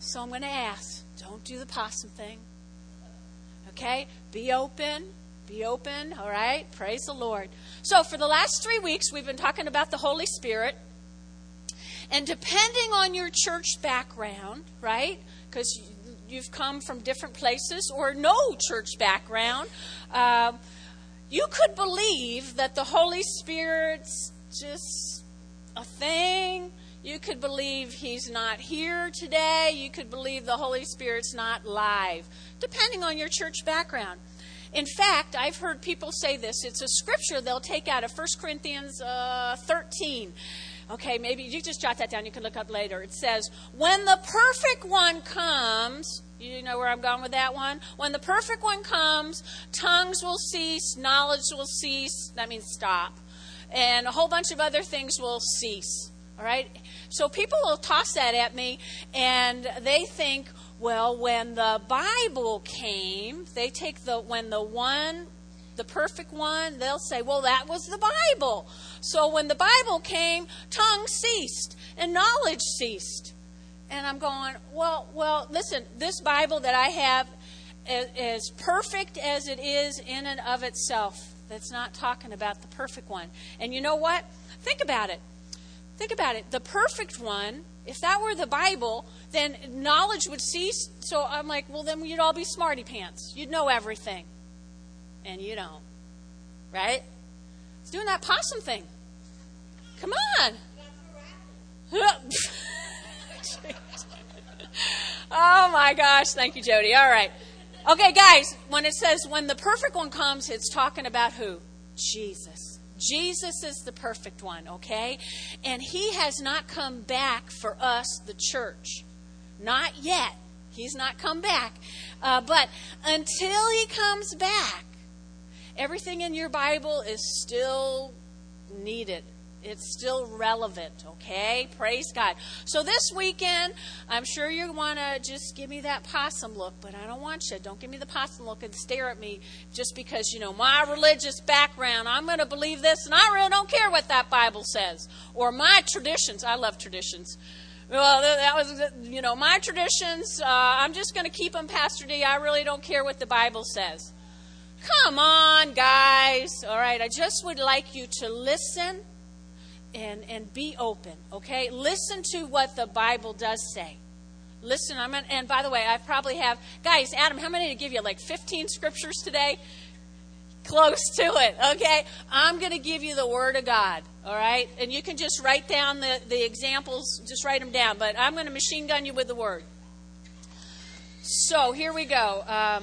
So I'm going to ask, don't do the possum thing. Okay? Be open. Be open. All right? Praise the Lord. So for the last 3 weeks, we've been talking about the Holy Spirit. And depending on your church background, right? Because you've come from different places or no church background, you could believe that the Holy Spirit's just a thing. You could believe he's not here today. You could believe the Holy Spirit's not live, depending on your church background. In fact, I've heard people say this. It's a scripture they'll take out of 1 Corinthians 13. Okay, maybe you just jot that down. You can look up later. It says, when the perfect one comes, you know where I'm going with that one? When the perfect one comes, tongues will cease, knowledge will cease. That means stop. And a whole bunch of other things will cease. All right? So people will toss that at me, and they think, well, when the Bible came, they take the perfect one, they'll say, well, that was the Bible. So when the Bible came, tongues ceased and knowledge ceased. And I'm going, well, listen, this Bible that I have, as perfect as it is in and of itself, that's not talking about the perfect one. And you know what? Think about it. The perfect one, if that were the Bible, then knowledge would cease. So I'm like, well, then you'd all be smarty pants. You'd know everything. And you don't. Right? It's doing that possum thing. Come on. Oh my gosh. Thank you, Jody. All right. Okay, guys, when it says when the perfect one comes, it's talking about who? Jesus. Jesus is the perfect one, okay? And he has not come back for us, the church. Not yet. He's not come back. But until he comes back, everything in your Bible is still needed. It's still relevant, okay? Praise God. So this weekend, I'm sure you want to just give me that possum look, but I don't want you. Don't give me the possum look and stare at me just because, my religious background, I'm going to believe this, and I really don't care what that Bible says. Or my traditions. I love traditions. Well, that was, my traditions, I'm just going to keep them, Pastor D. I really don't care what the Bible says. Come on, guys. All right, I just would like you to listen and be open, okay? Listen to what the Bible does say. Listen, and by the way, I probably have, guys, Adam, how many to give you? Like 15 scriptures today? Close to it, okay? I'm going to give you the Word of God, all right? And you can just write down the examples, just write them down. But I'm going to machine gun you with the Word. So here we go.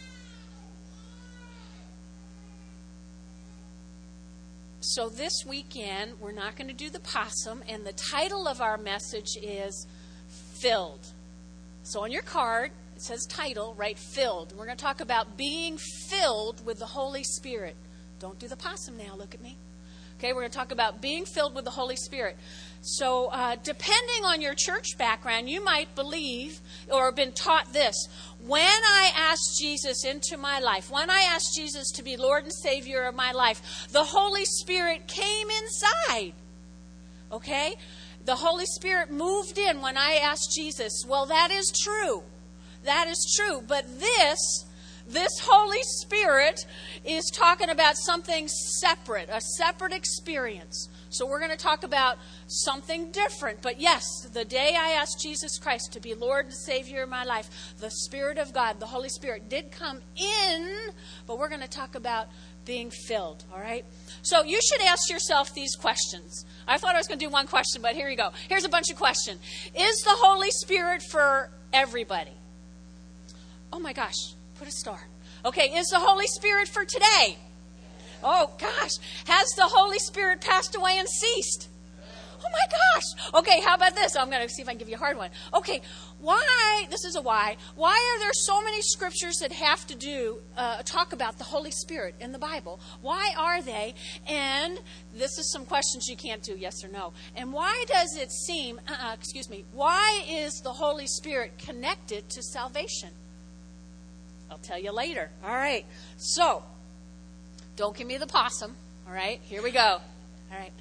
So this weekend, we're not going to do the possum, and the title of our message is Filled. So on your card, it says title, right? Filled. We're going to talk about being filled with the Holy Spirit. Don't do the possum now. Look at me. Okay, we're going to talk about being filled with the Holy Spirit. So depending on your church background, you might believe or have been taught this. When I asked Jesus into my life, when I asked Jesus to be Lord and Savior of my life, the Holy Spirit came inside. Okay? The Holy Spirit moved in when I asked Jesus. Well, that is true. That is true. But this Holy Spirit is talking about something separate, a separate experience. So we're going to talk about something different. But yes, the day I asked Jesus Christ to be Lord and Savior of my life, the Spirit of God, the Holy Spirit, did come in. But we're going to talk about being filled, all right? So you should ask yourself these questions. I thought I was going to do one question, but here you go. Here's a bunch of questions. Is the Holy Spirit for everybody? Oh my gosh, put a star. Okay, is the Holy Spirit for today? Oh gosh, has the Holy Spirit passed away and ceased? Oh my gosh. Okay, how about this? I'm going to see if I can give you a hard one. Okay, this is a why are there so many scriptures that have to talk about the Holy Spirit in the Bible? Why are they? And this is some questions you can't do yes or no. And why does it seem, why is the Holy Spirit connected to salvation? I'll tell you later. All right. So, don't give me the possum. All right. Here we go. All right.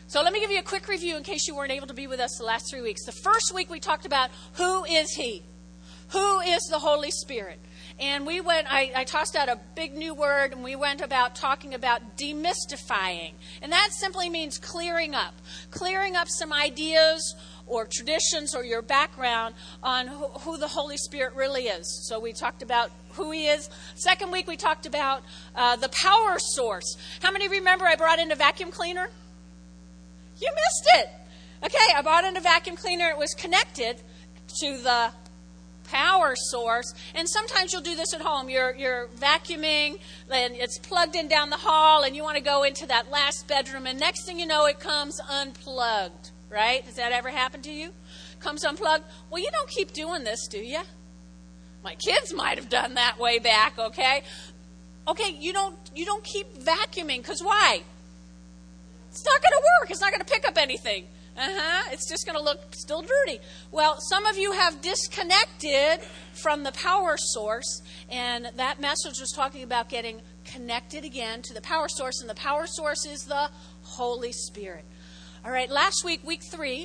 So let me give you a quick review in case you weren't able to be with us the last 3 weeks. The first week we talked about who is he? Who is the Holy Spirit? And I tossed out a big new word, and we went about talking about demystifying. And that simply means clearing up some ideas or traditions or your background on who the Holy Spirit really is. So we talked about who he is. Second week we talked about the power source. How many remember I brought in a vacuum cleaner? You missed it. Okay, I brought in a vacuum cleaner. It was connected to the power source. And sometimes you'll do this at home. You're vacuuming, and it's plugged in down the hall, and you want to go into that last bedroom, and next thing you know, it comes unplugged, right? Has that ever happened to you? Comes unplugged? Well, you don't keep doing this, do you? My kids might have done that way back, okay? Okay, you don't keep vacuuming, because why? It's not going to work. It's not going to pick up anything. It's just going to look still dirty. Well, some of you have disconnected from the power source, and that message was talking about getting connected again to the power source, and the power source is the Holy Spirit. All right, last week, week 3,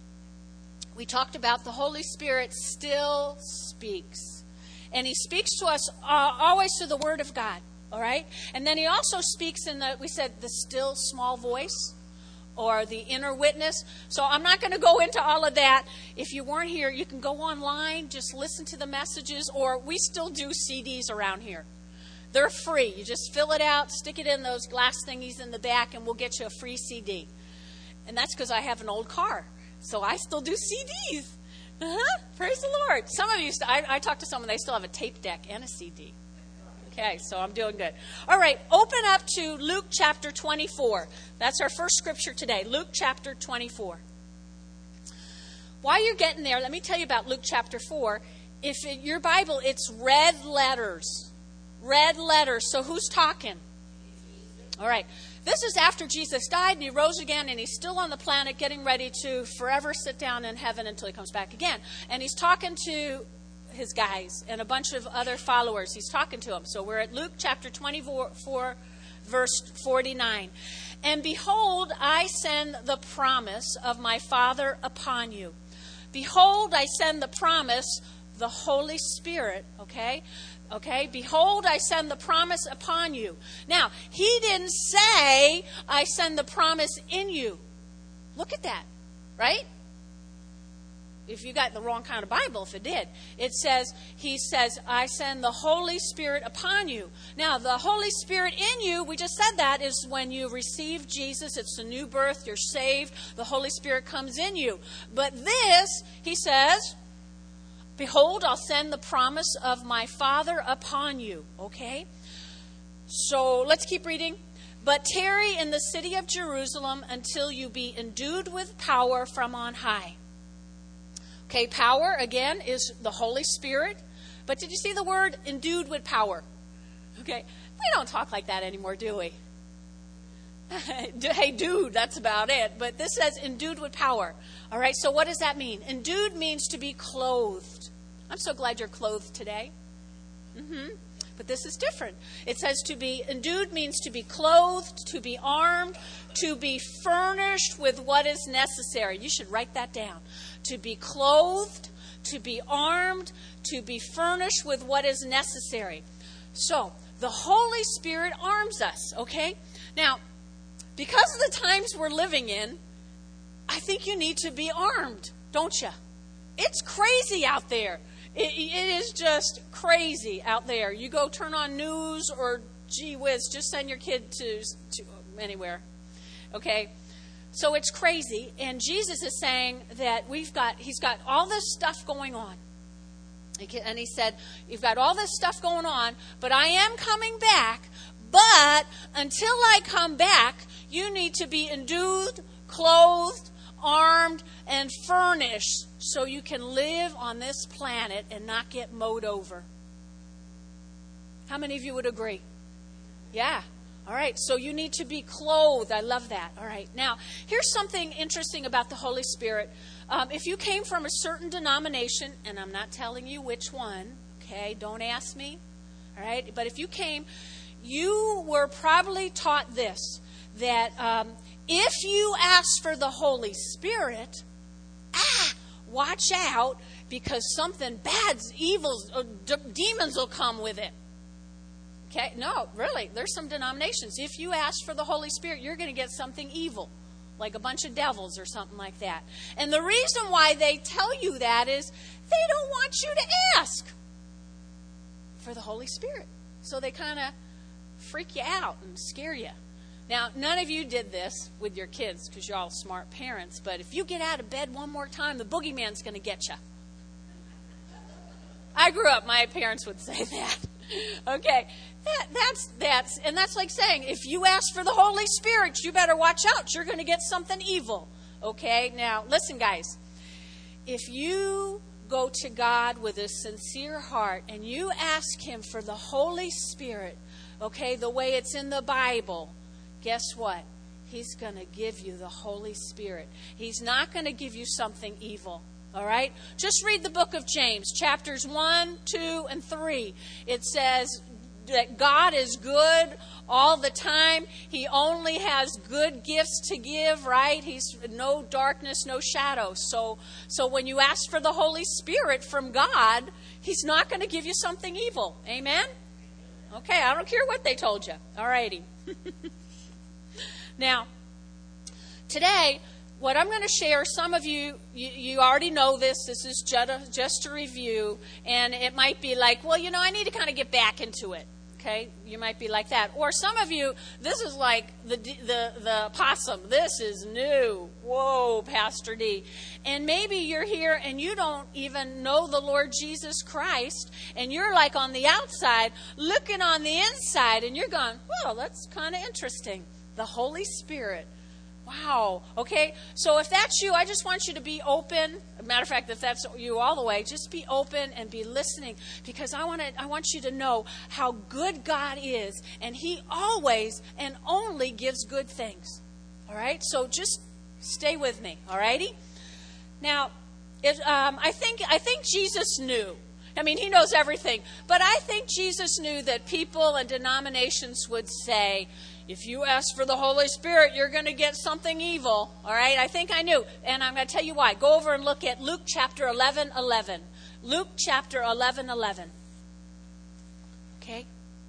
we talked about the Holy Spirit still speaks. And he speaks to us always through the Word of God. All right? And then he also speaks in we said the still small voice or the inner witness. So I'm not going to go into all of that. If you weren't here, you can go online, just listen to the messages, or we still do CDs around here. They're free. You just fill it out, stick it in those glass thingies in the back, and we'll get you a free CD. And that's because I have an old car. So I still do CDs. Praise the Lord. Some of you, I talked to someone, they still have a tape deck and a CD. Okay, so I'm doing good. All right, open up to Luke chapter 24. That's our first scripture today, Luke chapter 24. While you're getting there, let me tell you about Luke chapter 4. If in your Bible, it's red letters. Red letters. So who's talking? All right. This is after Jesus died and he rose again, and he's still on the planet getting ready to forever sit down in heaven until he comes back again. And he's talking to his guys and a bunch of other followers. He's talking to them. So we're at Luke chapter 24, verse 49. And behold, I send the promise of my Father upon you. Behold, I send the promise, the Holy Spirit, okay? Okay, behold, I send the promise upon you. Now, he didn't say, I send the promise in you. Look at that, right? If you got the wrong kind of Bible, if it did. It says, he says, I send the Holy Spirit upon you. Now, the Holy Spirit in you, we just said that, is when you receive Jesus. It's a new birth. You're saved. The Holy Spirit comes in you. But this, he says, behold, I'll send the promise of my Father upon you. Okay? So, let's keep reading. But tarry in the city of Jerusalem until you be endued with power from on high. Okay, power, again, is the Holy Spirit. But did you see the word endued with power? Okay, we don't talk like that anymore, do we? Hey, dude, that's about it. But this says endued with power. All right, so what does that mean? Endued means to be clothed. I'm so glad you're clothed today. But this is different. It says to be endued means to be clothed, to be armed, to be furnished with what is necessary. You should write that down. To be clothed, to be armed, to be furnished with what is necessary. So, the Holy Spirit arms us, okay? Now, because of the times we're living in, I think you need to be armed, don't you? It's crazy out there. It is just crazy out there. You go turn on news or, gee whiz, just send your kid to anywhere. Okay? So it's crazy. And Jesus is saying that he's got all this stuff going on. And he said, you've got all this stuff going on, but I am coming back. But until I come back, you need to be endued, clothed, armed, and furnished so you can live on this planet and not get mowed over. How many of you would agree? Yeah. All right. So you need to be clothed. I love that. All right. Now, here's something interesting about the Holy Spirit. If you came from a certain denomination, and I'm not telling you which one, okay, don't ask me. All right. But if you came, you were probably taught this, that if you ask for the Holy Spirit, watch out, because something bad, evil, demons will come with it. Okay? No, really, there's some denominations. If you ask for the Holy Spirit, you're going to get something evil, like a bunch of devils or something like that. And the reason why they tell you that is they don't want you to ask for the Holy Spirit. So they kind of freak you out and scare you. Now, none of you did this with your kids because you're all smart parents, but if you get out of bed one more time, the boogeyman's going to get you. I grew up, my parents would say that. Okay, that's like saying, if you ask for the Holy Spirit, you better watch out. You're going to get something evil. Okay, now listen, guys. If you go to God with a sincere heart and you ask Him for the Holy Spirit, okay, the way it's in the Bible, guess what? He's going to give you the Holy Spirit. He's not going to give you something evil. All right? Just read the book of James, chapters 1, 2, and 3. It says that God is good all the time. He only has good gifts to give, right? He's no darkness, no shadow. So when you ask for the Holy Spirit from God, He's not going to give you something evil. Amen? Okay, I don't care what they told you. All righty. Now, today, what I'm going to share, some of you already know this. This is just a review. And it might be like, well, I need to kind of get back into it. Okay? You might be like that. Or some of you, this is like the possum. This is new. Whoa, Pastor D. And maybe you're here and you don't even know the Lord Jesus Christ. And you're like on the outside looking on the inside. And you're going, well, that's kind of interesting. The Holy Spirit. Wow. Okay. So if that's you, I just want you to be open. Matter of fact, if that's you all the way, just be open and be listening, because I want you to know how good God is, and He always and only gives good things. All right. So just stay with me. All righty. Now, I think Jesus knew. I mean, He knows everything, but I think Jesus knew that people and denominations would say, if you ask for the Holy Spirit, you're going to get something evil. All right? I think I knew. And I'm going to tell you why. Go over and look at Luke chapter 11:11. Luke chapter 11:11. Okay?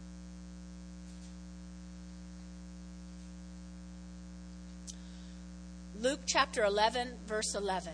Luke chapter 11, verse 11.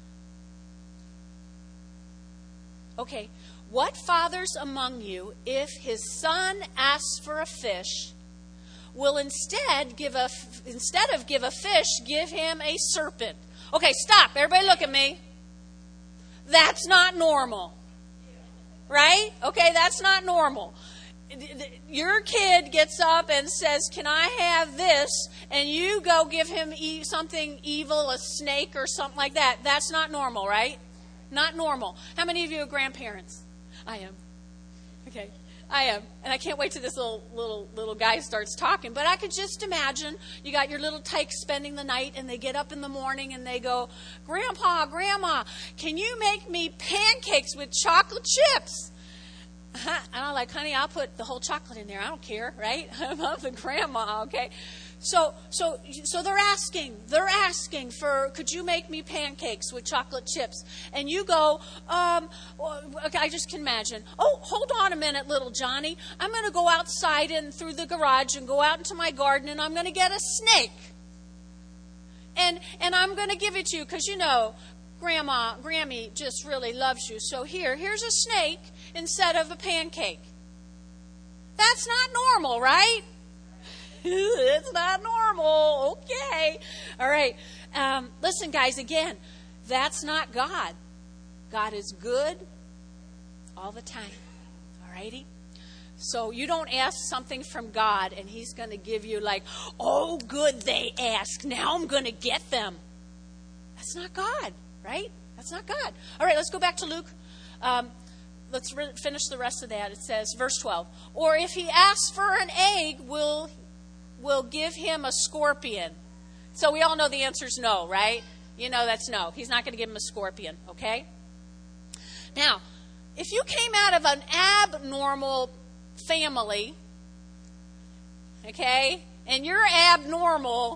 Okay. What fathers among you, if his son asks for a fish, will instead of give a fish, give him a serpent? Okay, stop. Everybody look at me. That's not normal. Right? Okay, that's not normal. Your kid gets up and says, can I have this? And you go give him something evil, a snake or something like that. That's not normal, right? Not normal. How many of you are grandparents? I am. Okay. I am. And I can't wait till this little guy starts talking. But I could just imagine you got your little tykes spending the night, and they get up in the morning and they go, Grandpa, Grandma, can you make me pancakes with chocolate chips? And I'm like, honey, I'll put the whole chocolate in there. I don't care, right? I'm the grandma, okay? So they're asking for, could you make me pancakes with chocolate chips? And you go, okay, I just can imagine. Oh, hold on a minute, little Johnny. I'm going to go outside and through the garage and go out into my garden, and I'm going to get a snake. And I'm going to give it to you because, Grammy just really loves you. So here's a snake instead of a pancake. That's not normal, right? It's not normal. Okay. All right. Listen, guys, again, that's not God. God is good all the time. All righty? So you don't ask something from God and He's going to give you like, oh, good, they ask. Now I'm going to get them. That's not God, right? That's not God. All right, let's go back to Luke. Let's finish the rest of that. It says, verse 12, or if he asks for an egg, will give him a scorpion. So we all know the answer is no, right? That's no. He's not going to give him a scorpion, okay? Now, if you came out of an abnormal family, okay, and you're abnormal,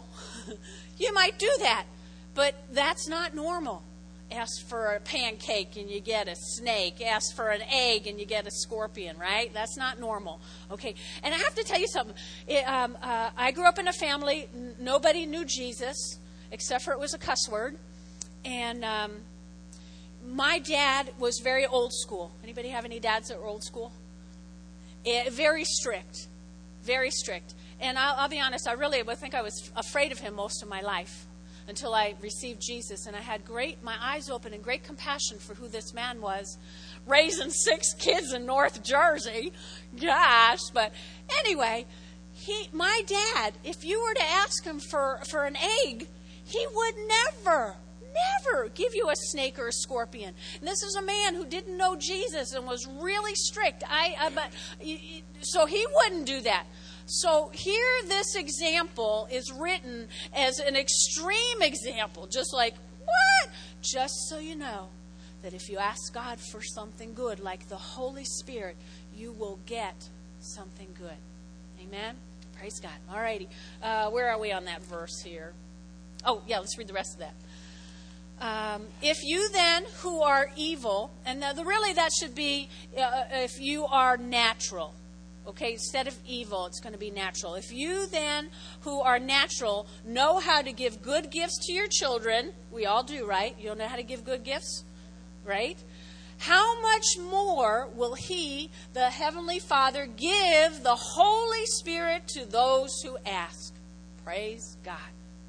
You might do that, but that's not normal. Ask for a pancake and you get a snake. Ask for an egg and you get a scorpion, right? That's not normal. Okay, and I have to tell you something. I grew up in a family, nobody knew Jesus, except for it was a cuss word. And my dad was very old school. Anybody have any dads that were old school? Very strict. Very strict. And I'll be honest, I think I was afraid of him most of my life until I received Jesus. And I had my eyes open and great compassion for who this man was, raising 6 kids in North Jersey. Gosh. But anyway, my dad, if you were to ask him for an egg, he would never give you a snake or a scorpion. And this is a man who didn't know Jesus and was really strict. So he wouldn't do that. So here this example is written as an extreme example. Just like, what? Just so you know that if you ask God for something good, like the Holy Spirit, you will get something good. Amen? Praise God. All righty. Where are we on that verse here? Oh, yeah, let's read the rest of that. If you then who are evil, and really that should be if you are natural. Okay, instead of evil, it's going to be natural. If you then, who are natural, know how to give good gifts to your children, we all do, right? You don't know how to give good gifts, right? How much more will He, the Heavenly Father, give the Holy Spirit to those who ask? Praise God.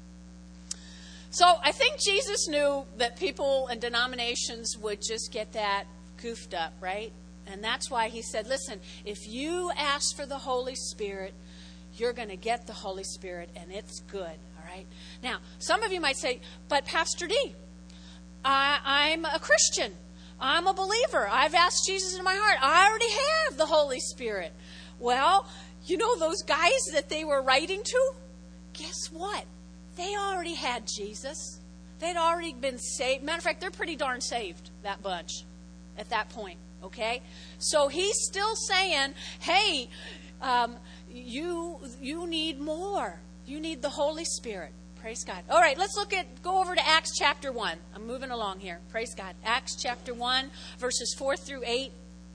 So I think Jesus knew that people and denominations would just get that goofed up, right? And that's why He said, listen, if you ask for the Holy Spirit, you're going to get the Holy Spirit, and it's good, all right? Now, some of you might say, but Pastor D, I'm a Christian. I'm a believer. I've asked Jesus in my heart. I already have the Holy Spirit. Well, you know those guys that they were writing to? Guess what? They already had Jesus. They'd already been saved. Matter of fact, they're pretty darn saved, that bunch, at that point. Okay, so He's still saying, hey, you need more. You need the Holy Spirit. Praise God. All right, let's go over to Acts chapter 1. I'm moving along here. Praise God. Acts chapter 1, verses 4 through 8.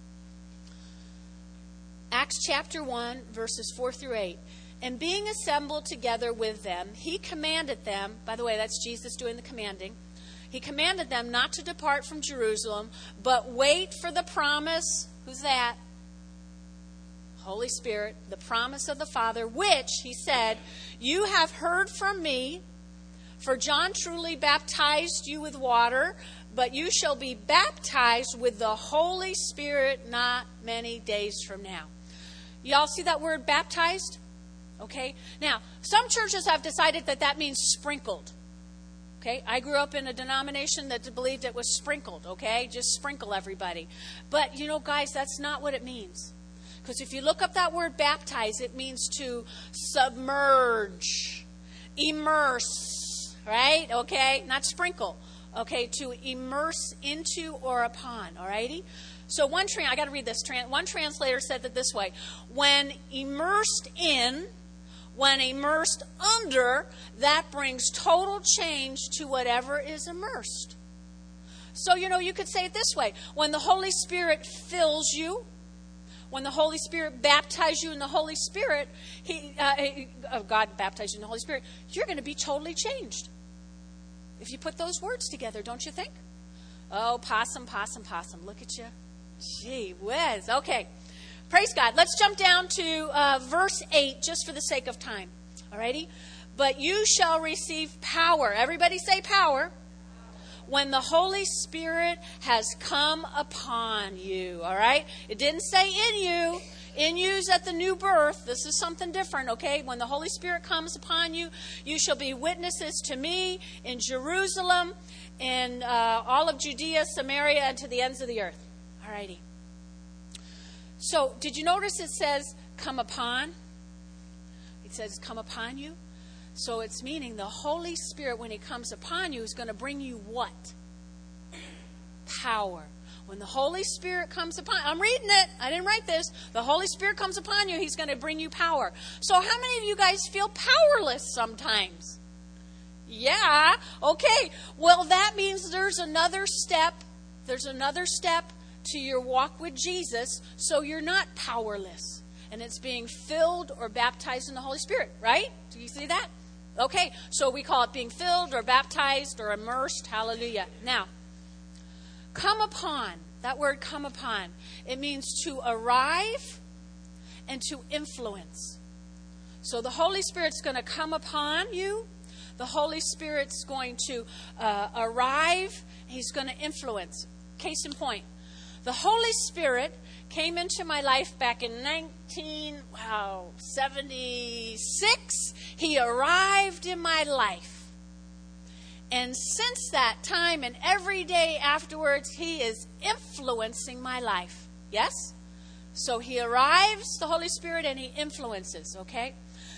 Acts chapter 1, verses 4 through 8. And being assembled together with them, He commanded them, by the way, that's Jesus doing the commanding. He commanded them not to depart from Jerusalem, but wait for the promise. Who's that? Holy Spirit, the promise of the Father, which, He said, you have heard from me. For John truly baptized you with water, but you shall be baptized with the Holy Spirit not many days from now. Y'all see that word baptized? Okay. Now, some churches have decided that means sprinkled. Okay, I grew up in a denomination that believed it was sprinkled, okay? Just sprinkle everybody. But, you know, guys, that's not what it means. Because if you look up that word baptize, it means to submerge, immerse, right? Okay, not sprinkle. Okay, to immerse into or upon, all righty? So I got to read this. One translator said it this way. When immersed in, when immersed under, that brings total change to whatever is immersed. So, you know, you could say it this way. When the Holy Spirit fills you, when the Holy Spirit baptizes you in the Holy Spirit, God baptizes you in the Holy Spirit, you're going to be totally changed. If you put those words together, don't you think? Oh, possum. Look at you. Gee whiz. Okay. Praise God. Let's jump down to verse 8 just for the sake of time. Alrighty? But you shall receive power. Everybody say power. When the Holy Spirit has come upon you. Alright? It didn't say in you. In you's at the new birth. This is something different, okay? When the Holy Spirit comes upon you, you shall be witnesses to me in Jerusalem, in all of Judea, Samaria, and to the ends of the earth. Alrighty. So, did you notice it says, come upon? It says, come upon you. So, it's meaning the Holy Spirit, when He comes upon you, is going to bring you what? Power. When the Holy Spirit comes upon, I'm reading it. I didn't write this. The Holy Spirit comes upon you, He's going to bring you power. So, how many of you guys feel powerless sometimes? Yeah. Okay. Well, that means there's another step. There's another step to your walk with Jesus, so you're not powerless. And it's being filled or baptized in the Holy Spirit, right? Do you see that? Okay. So we call it being filled or baptized or immersed. Hallelujah. Now, come upon. That word come upon. It means to arrive and to influence. So the Holy Spirit's going to come upon you. The Holy Spirit's going to arrive. He's going to influence. Case in point, the Holy Spirit came into my life back in 1976. He arrived in my life. And since that time and every day afterwards, he is influencing my life. Yes? So he arrives, the Holy Spirit, and he influences, okay?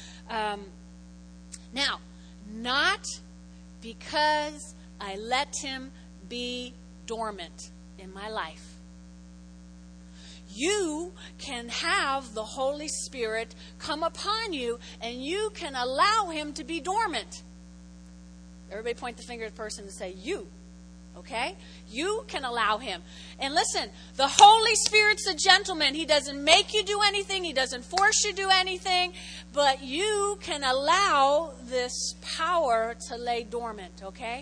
Now, not because I let him be dormant in my life. You can have the Holy Spirit come upon you, and you can allow him to be dormant. Everybody point the finger at the person and say, you. Okay? You can allow him. And listen, the Holy Spirit's a gentleman. He doesn't make you do anything. He doesn't force you to do anything. But you can allow this power to lay dormant. Okay?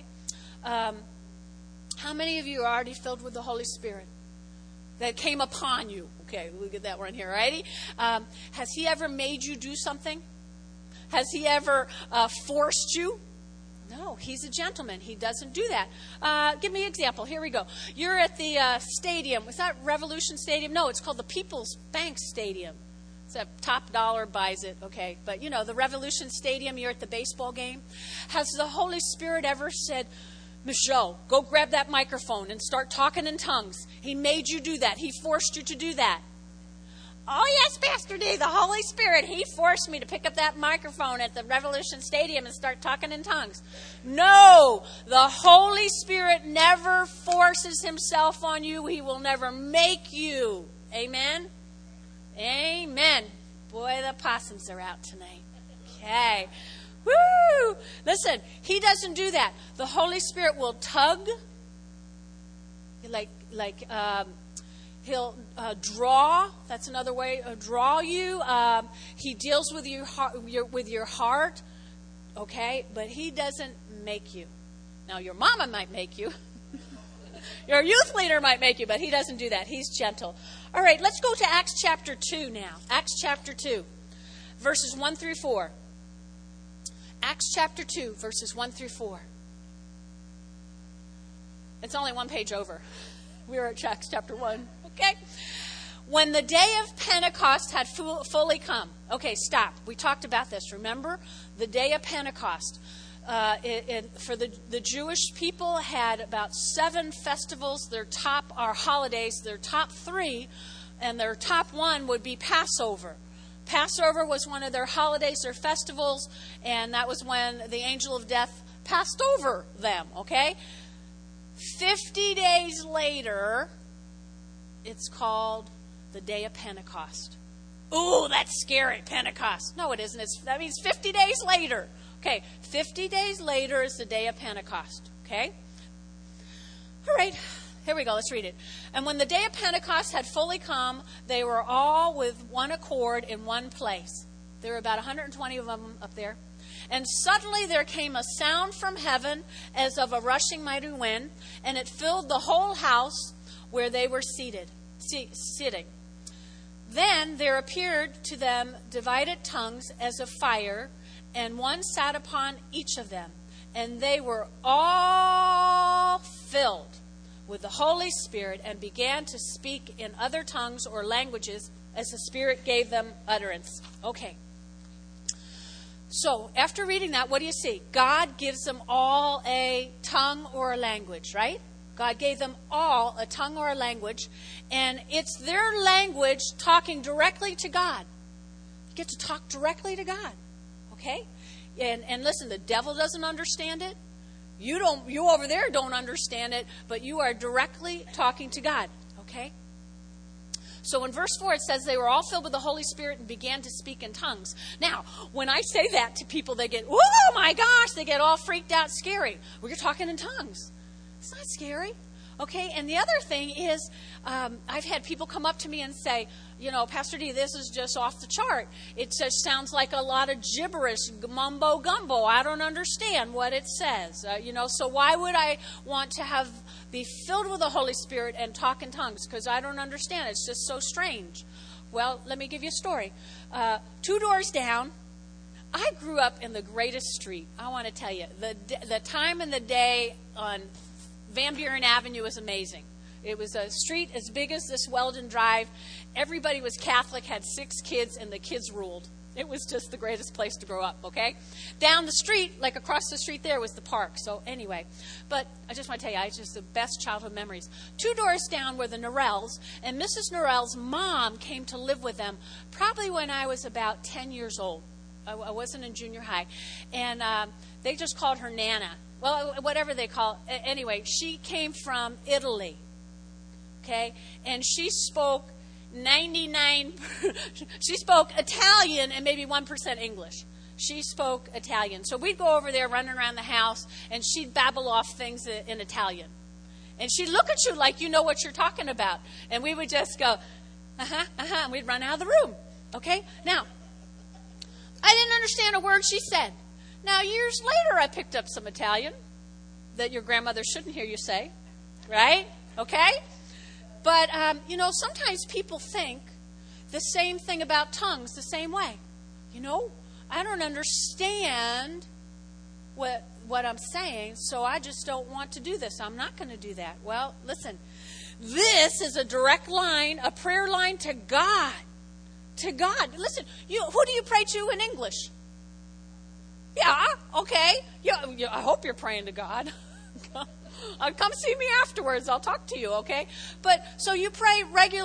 How many of you are already filled with the Holy Spirit that came upon you? Okay, we'll get that one here, righty? Has he ever made you do something? Has he ever forced you? No, he's a gentleman. He doesn't do that. Give me an example. Here we go. You're at the stadium. Was that Revolution Stadium? No, it's called the People's Bank Stadium. It's a Top Dollar buys it. Okay, but you know, the Revolution Stadium, you're at the baseball game. Has the Holy Spirit ever said, Michelle, go grab that microphone and start talking in tongues? He made you do that. He forced you to do that. Oh, yes, Pastor D, the Holy Spirit, he forced me to pick up that microphone at the Revolution Stadium and start talking in tongues. No, the Holy Spirit never forces himself on you. He will never make you. Amen? Amen. Boy, the possums are out tonight. Okay. Woo! Listen, he doesn't do that. The Holy Spirit will tug, he'll draw. That's another way. Draw you. He deals with your heart. Okay, but he doesn't make you. Now, your mama might make you. Your youth leader might make you, but he doesn't do that. He's gentle. All right, let's go to Acts chapter 2 now. Acts chapter 2, verses 1 through 4. Acts chapter 2, verses 1 through 4. It's only one page over. We were at Acts chapter 1. Okay? When the day of Pentecost had fully come. Okay, stop. We talked about this. Remember? The day of Pentecost. For the Jewish people had about 7 festivals. Their top are holidays. Their top 3, and their top 1 would be Passover. Passover was one of their holidays, their festivals, and that was when the angel of death passed over them, okay? 50 days later, it's called the day of Pentecost. Ooh, that's scary, Pentecost. No, it isn't. That means 50 days later. Okay, 50 days later is the day of Pentecost, okay? All right. Here we go. Let's read it. And when the day of Pentecost had fully come, they were all with one accord in one place. There were about 120 of them up there. And suddenly there came a sound from heaven as of a rushing mighty wind, and it filled the whole house where they were sitting. Then there appeared to them divided tongues as of fire, and one sat upon each of them. And they were all filled with the Holy Spirit and began to speak in other tongues or languages as the Spirit gave them utterance. Okay. So, after reading that, what do you see? God gives them all a tongue or a language, right? God gave them all a tongue or a language, and it's their language talking directly to God. You get to talk directly to God, okay? And listen, the devil doesn't understand it. You over there don't understand it, but you are directly talking to God, okay? So in verse 4, it says they were all filled with the Holy Spirit and began to speak in tongues. Now, when I say that to people, they get, oh my gosh, they get all freaked out, scary. Well, you're talking in tongues. It's not scary. Okay, and the other thing is, I've had people come up to me and say, Pastor D, this is just off the chart. It just sounds like a lot of gibberish, mumbo gumbo. I don't understand what it says. So why would I want to be filled with the Holy Spirit and talk in tongues? Because I don't understand. It's just so strange. Well, let me give you a story. 2 doors down, I grew up in the greatest street. I want to tell you, the time and the day on Van Buren Avenue was amazing. It was a street as big as this Weldon Drive. Everybody was Catholic, had 6 kids, and the kids ruled. It was just the greatest place to grow up, okay? Down the street, like across the street there, was the park. So anyway, but I just want to tell you, it's just the best childhood memories. 2 doors down were the Norrells, and Mrs. Norrell's mom came to live with them probably when I was about 10 years old. I wasn't in junior high. And they just called her Nana. Well, whatever they call it. Anyway, she came from Italy, okay? And she spoke 99, she spoke Italian and maybe 1% English. She spoke Italian. So we'd go over there running around the house, and she'd babble off things in Italian. And she'd look at you like you know what you're talking about. And we would just go, and we'd run out of the room, okay? Now, I didn't understand a word she said. Now, years later, I picked up some Italian that your grandmother shouldn't hear you say, right? Okay? But, sometimes people think the same thing about tongues the same way. I don't understand what I'm saying, so I just don't want to do this. I'm not going to do that. Well, listen, this is a direct line, a prayer line to God. To God. Listen, who do you pray to in English? Yeah, okay. I hope you're praying to God. Come see me afterwards. I'll talk to you, okay? But so you pray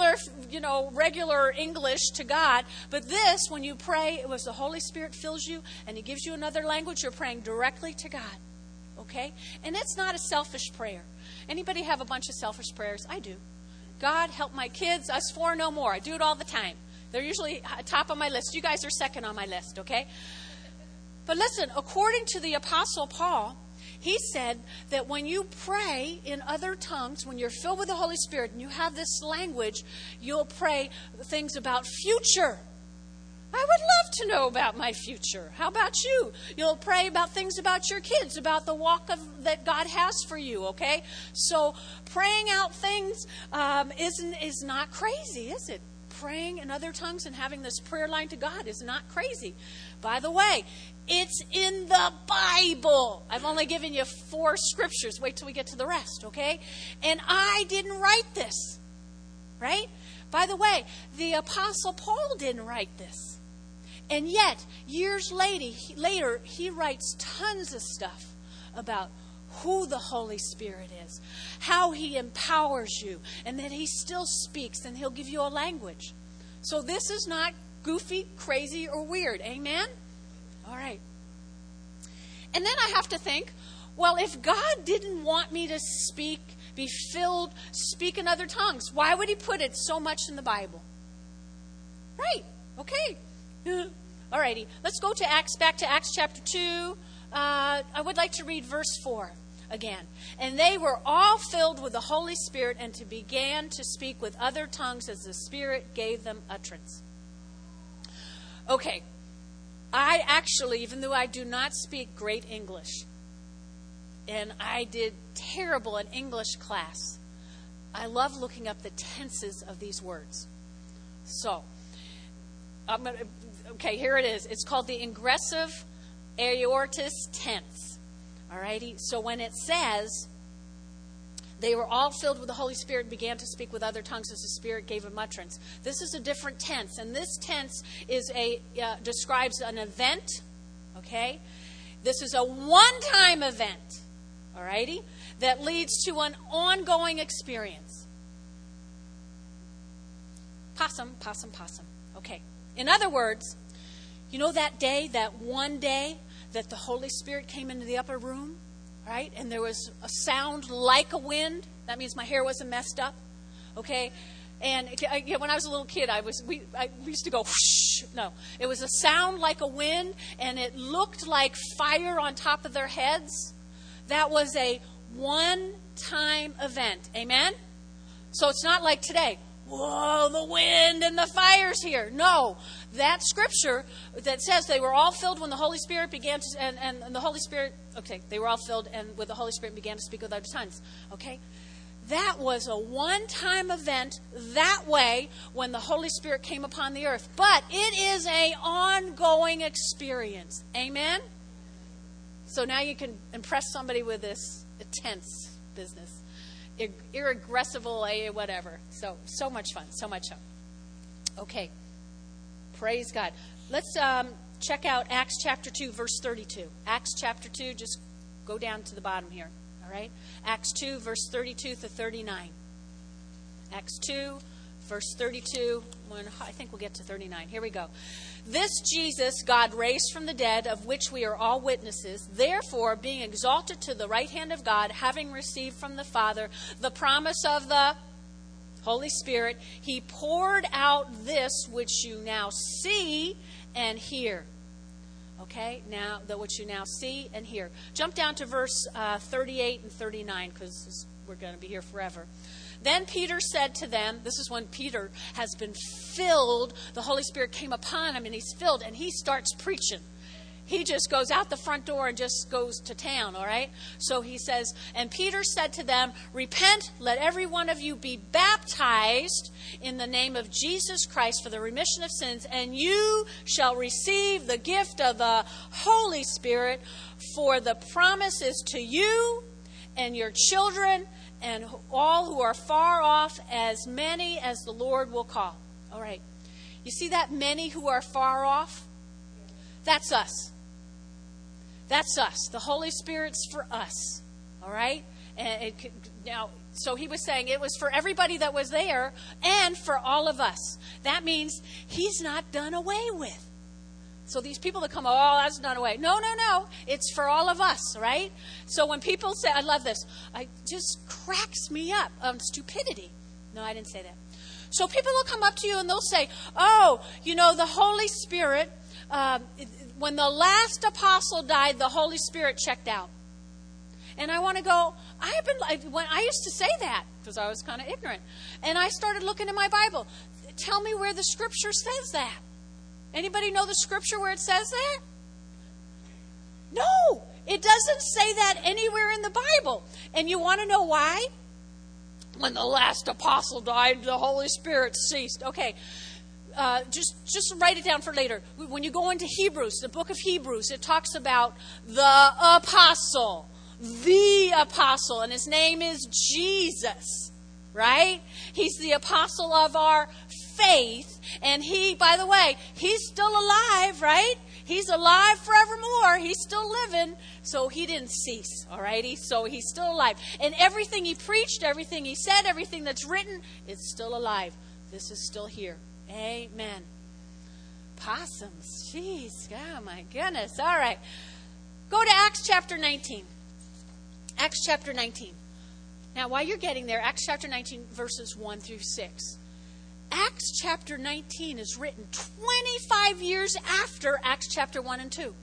regular English to God. But this, when you pray, it was the Holy Spirit fills you and He gives you another language, you're praying directly to God, okay? And it's not a selfish prayer. Anybody have a bunch of selfish prayers? I do. God, help my kids. Us 4 no more. I do it all the time. They're usually top of my list. You guys are second on my list, okay? But listen, according to the Apostle Paul, he said that when you pray in other tongues, when you're filled with the Holy Spirit and you have this language, you'll pray things about future. I would love to know about my future. How about you? You'll pray about things about your kids, about the walk that God has for you, okay? So praying out things is not crazy, is it? Praying in other tongues and having this prayer line to God is not crazy. By the way, it's in the Bible. I've only given you 4 scriptures. Wait till we get to the rest, okay? And I didn't write this, right? By the way, the Apostle Paul didn't write this. And yet, years later, he writes tons of stuff about who the Holy Spirit is, how He empowers you, and that He still speaks and He'll give you a language. So this is not goofy, crazy, or weird. Amen? All right. And then I have to think, well, if God didn't want me to speak, be filled, speak in other tongues, why would He put it so much in the Bible? Right. Okay. All righty. Let's go to back to Acts chapter 2. I would like to read verse 4 again. And they were all filled with the Holy Spirit and began to speak with other tongues as the Spirit gave them utterance. Okay. I actually, even though I do not speak great English, and I did terrible in English class, I love looking up the tenses of these words. So, here it is. It's called the ingressive aorist tense. Alrighty? So when it says, they were all filled with the Holy Spirit and began to speak with other tongues as the Spirit gave them utterance. This is a different tense. And this tense is describes an event. Okay? This is a one-time event. Alrighty? That leads to an ongoing experience. Possum. Okay. In other words, you know that day, that one day that the Holy Spirit came into the upper room, right? And there was a sound like a wind. That means my hair wasn't messed up. Okay? And when I was a little kid, we used to go whoosh. No, it was a sound like a wind, and it looked like fire on top of their heads. That was a one-time event. Amen? So it's not like today. Whoa, the wind and the fire's here. No, that scripture that says they were all filled when the Holy Spirit began to, and the Holy Spirit, okay, they were all filled and with the Holy Spirit began to speak with other tongues. Okay? That was a one-time event that way when the Holy Spirit came upon the earth. But it is an ongoing experience. Amen? So now you can impress somebody with this intense business. Irregressible, whatever. So much fun. So much fun. Okay. Praise God. Let's check out Acts chapter 2, verse 32. Acts chapter 2, just go down to the bottom here. All right? Acts 2, verse 32 to 39. Acts 2, verse 32. I think we'll get to 39. Here we go. This Jesus God raised from the dead, of which we are all witnesses. Therefore, being exalted to the right hand of God, having received from the Father the promise of the Holy Spirit, he poured out this which you now see and hear. Okay, now that what you now see and hear. Jump down to verse 38 and 39 because we're going to be here forever. Then Peter said to them, this is when Peter has been filled, the Holy Spirit came upon him and he's filled and he starts preaching. He just goes out the front door and just goes to town, all right? So he says, and Peter said to them, repent, let every one of you be baptized in the name of Jesus Christ for the remission of sins, and you shall receive the gift of the Holy Spirit, for the promise is to you and your children and all who are far off, as many as the Lord will call. All right. You see that many who are far off? That's us. That's us. The Holy Spirit's for us. All right? And so he was saying it was for everybody that was there and for all of us. That means he's not done away with. So these people that come, oh, that's done away. No. It's for all of us, right? So when people say, I love this, it just cracks me up on stupidity. No, I didn't say that. So people will come up to you and they'll say, oh, the Holy Spirit, when the last apostle died, the Holy Spirit checked out. And I want to go, I used to say that because I was kind of ignorant. And I started looking in my Bible. Tell me where the scripture says that. Anybody know the scripture where it says that? No, it doesn't say that anywhere in the Bible. And you want to know why? When the last apostle died, the Holy Spirit ceased. Okay, just write it down for later. When you go into Hebrews, the book of Hebrews, it talks about the apostle, and his name is Jesus, right? He's the apostle of our faith. And he, by the way, he's still alive, right? He's alive forevermore. He's still living. So he didn't cease, all righty? So he's still alive. And everything he preached, everything he said, everything that's written, it's still alive. This is still here. Amen. Possums. Jeez. Oh, my goodness. All right. Go to Acts chapter 19. Acts chapter 19. Now, while you're getting there, Acts chapter 19, verses 1 through 6. Acts chapter 19 is written 25 years after Acts chapter 1 and 2.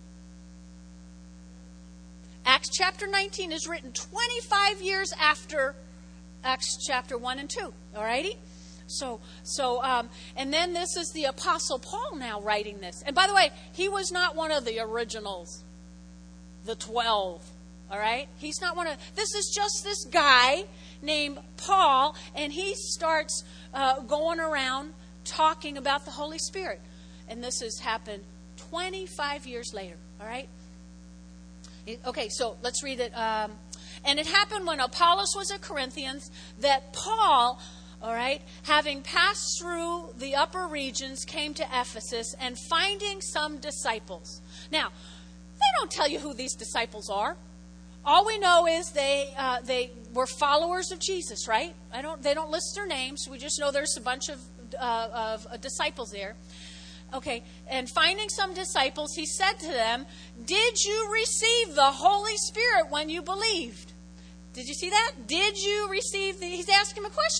Acts chapter 19 is written 25 years after Acts chapter 1 and 2. All righty? So, and then this is the Apostle Paul now writing this. And by the way, he was not one of the originals, the 12. All right? He's not one of, this is just this guy named Paul, and he starts going around talking about the Holy Spirit. And this has happened 25 years later. All right? Okay, so let's read it. And it happened when Apollos was at Corinthians that Paul, all right, having passed through the upper regions, came to Ephesus and finding some disciples. Now, they don't tell you who these disciples are. All we know is they were followers of Jesus, right? They don't list their names. We just know there's a bunch of disciples there. Okay, and finding some disciples, he said to them, "Did you receive the Holy Spirit when you believed?" Did you see that? Did you receive he's asking a question.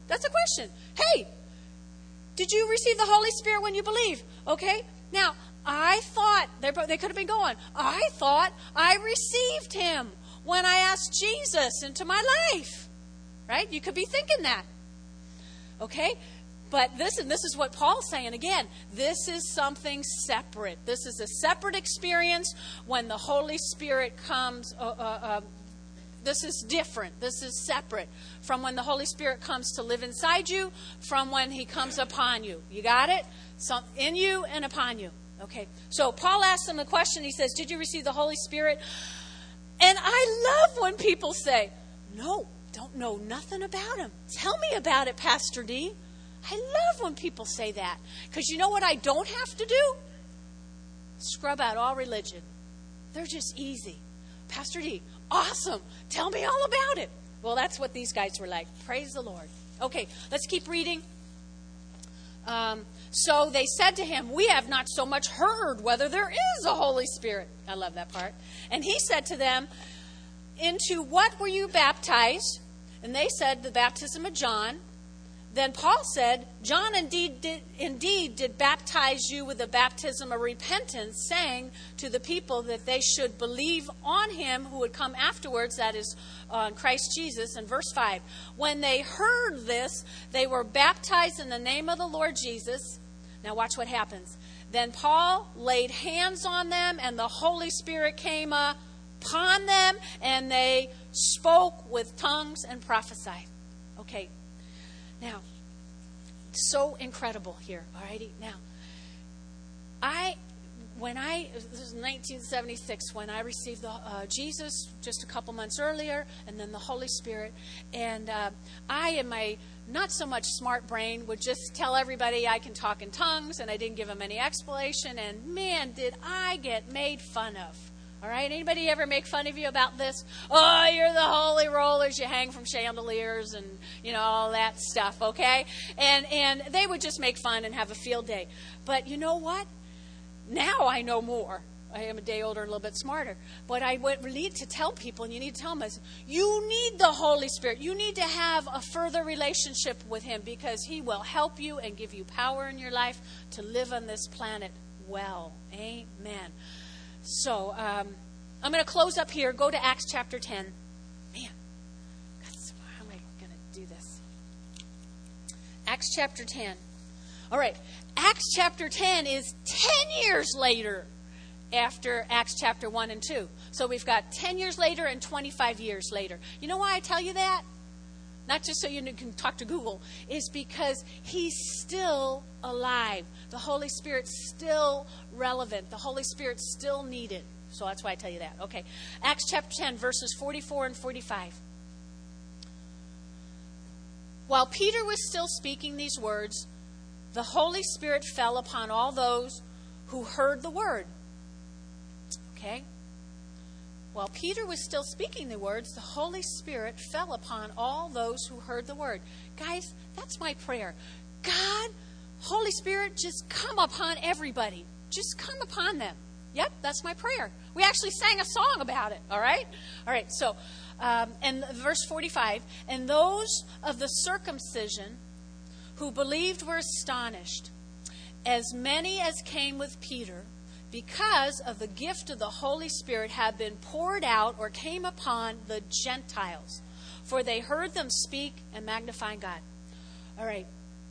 That's a question. Hey, did you receive the Holy Spirit when you believe? Okay. Now, I thought, they could have been going, I thought I received him when I asked Jesus into my life. Right? You could be thinking that. Okay? But this is what Paul's saying again. This is something separate. This is a separate experience when the Holy Spirit comes. This is different. This is separate from when the Holy Spirit comes to live inside you, from when he comes upon you. You got it? So, in you and upon you. Okay. So Paul asks them the question. He says, did you receive the Holy Spirit? And I love when people say, no, don't know nothing about him. Tell me about it, Pastor D. I love when people say that. Because you know what I don't have to do? Scrub out all religion. They're just easy. Pastor D, awesome. Tell me all about it. Well, that's what these guys were like. Praise the Lord. Okay, let's keep reading. So they said to him, we have not so much heard whether there is a Holy Spirit. I love that part. And he said to them, into what were you baptized? And they said, the baptism of John. Then Paul said, John indeed did baptize you with the baptism of repentance, saying to the people that they should believe on him who would come afterwards, that is, on Christ Jesus. In verse 5, when they heard this, they were baptized in the name of the Lord Jesus. Now watch what happens. Then Paul laid hands on them, and the Holy Spirit came upon them, and they spoke with tongues and prophesied. Okay. Now, so incredible here, alrighty? Now, this was 1976 when I received Jesus just a couple months earlier, and then the Holy Spirit. And I, in my not so much smart brain, would just tell everybody I can talk in tongues, and I didn't give them any explanation. And man, did I get made fun of. All right, anybody ever make fun of you about this? Oh, you're the holy rollers. You hang from chandeliers and, all that stuff, okay? And they would just make fun and have a field day. But you know what? Now I know more. I am a day older, a little bit smarter. But I would need to tell people, and you need to tell them, you need the Holy Spirit. You need to have a further relationship with him because he will help you and give you power in your life to live on this planet well. Amen. So, I'm going to close up here. Go to Acts chapter 10. Man, how am I going to do this? Acts chapter 10. All right. Acts chapter 10 is 10 years later after Acts chapter 1 and 2. So we've got 10 years later and 25 years later. You know why I tell you that? Not just so you can talk to Google, is because he's still alive. The Holy Spirit's still relevant. The Holy Spirit's still needed. So that's why I tell you that. Okay. Acts chapter 10, verses 44 and 45. While Peter was still speaking these words, the Holy Spirit fell upon all those who heard the word. Okay? While Peter was still speaking the words, the Holy Spirit fell upon all those who heard the word. Guys, that's my prayer. God, Holy Spirit, just come upon everybody. Just come upon them. Yep, that's my prayer. We actually sang a song about it, all right? All right, so, and verse 45, and those of the circumcision who believed were astonished, as many as came with Peter, because of the gift of the Holy Spirit had been poured out or came upon the Gentiles, for they heard them speak and magnify God. All right.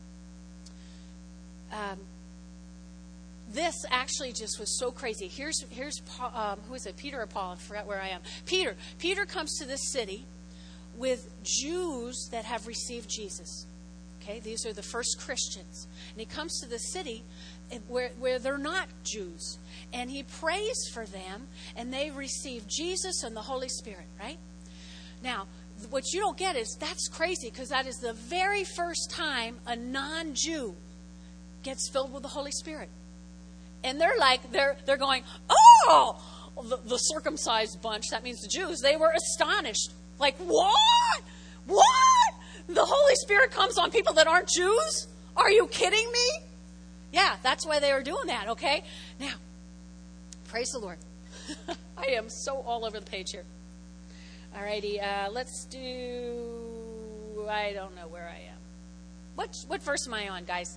This actually just was so crazy. Here's who is it? Peter or Paul? I forgot where I am. Peter. Peter comes to this city with Jews that have received Jesus. Okay, these are the first Christians. And he comes to the city where they're not Jews. And he prays for them, and they receive Jesus and the Holy Spirit, right? Now, what you don't get is that's crazy, because that is the very first time a non-Jew gets filled with the Holy Spirit. And they're going, oh, the circumcised bunch, that means the Jews, they were astonished. Like, what? What? The Holy Spirit comes on people that aren't Jews? Are you kidding me? Yeah, that's why they were doing that, okay? Now, praise the Lord. I am so all over the page here. All righty, let's do, I don't know where I am. What verse am I on, guys?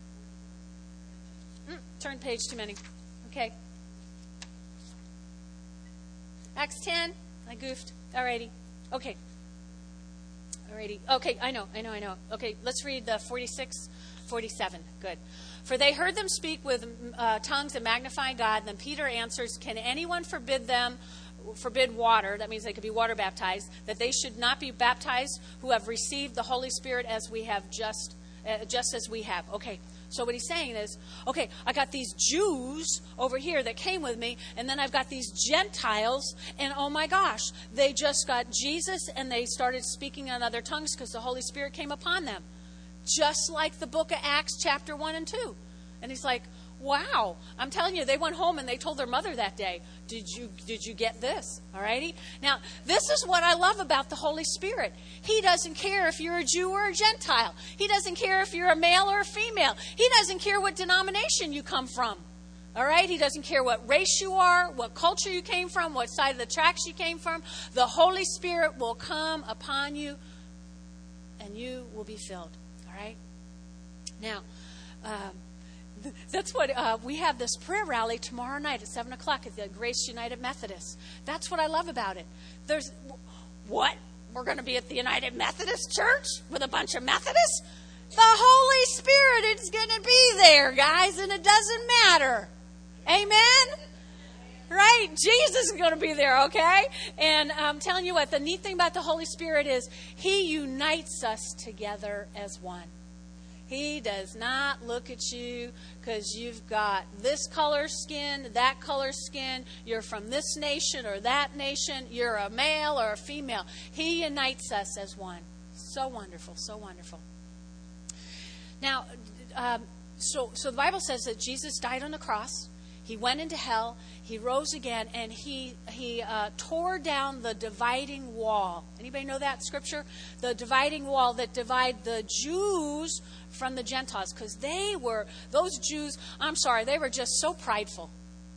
Turn page too many. Okay. Acts 10. I goofed. Alrighty. Okay. Alrighty. Okay, I know. Okay, let's read the 46, 47. Good. For they heard them speak with tongues and magnify God. Then Peter answers, can anyone forbid water, that means they could be water baptized, that they should not be baptized who have received the Holy Spirit as we have just as we have. Okay, so what he's saying is, okay, I got these Jews over here that came with me, and then I've got these Gentiles, and oh my gosh, they just got Jesus, and they started speaking in other tongues because the Holy Spirit came upon them. Just like the book of Acts chapter 1 and 2. And he's like, wow, I'm telling you, they went home and they told their mother that day, did you get this? Alrighty? Now, this is what I love about the Holy Spirit. He doesn't care if you're a Jew or a Gentile. He doesn't care if you're a male or a female. He doesn't care what denomination you come from. Alright? He doesn't care what race you are, what culture you came from, what side of the tracks you came from. The Holy Spirit will come upon you and you will be filled. Alright? Now, that's what we have this prayer rally tomorrow night at 7 o'clock at the Grace United Methodist. That's what I love about it. There's what? We're going to be at the United Methodist Church with a bunch of Methodists? The Holy Spirit is going to be there, guys, and it doesn't matter. Amen? Right? Jesus is going to be there, okay? And I'm telling you what, the neat thing about the Holy Spirit is He unites us together as one. He does not look at you because you've got this color skin, that color skin, you're from this nation or that nation, you're a male or a female. He unites us as one. So wonderful, so wonderful. Now, so the Bible says that Jesus died on the cross. He went into hell. He rose again, and he tore down the dividing wall. Anybody know that scripture? The dividing wall that divided the Jews from the Gentiles, because those Jews, they were just so prideful.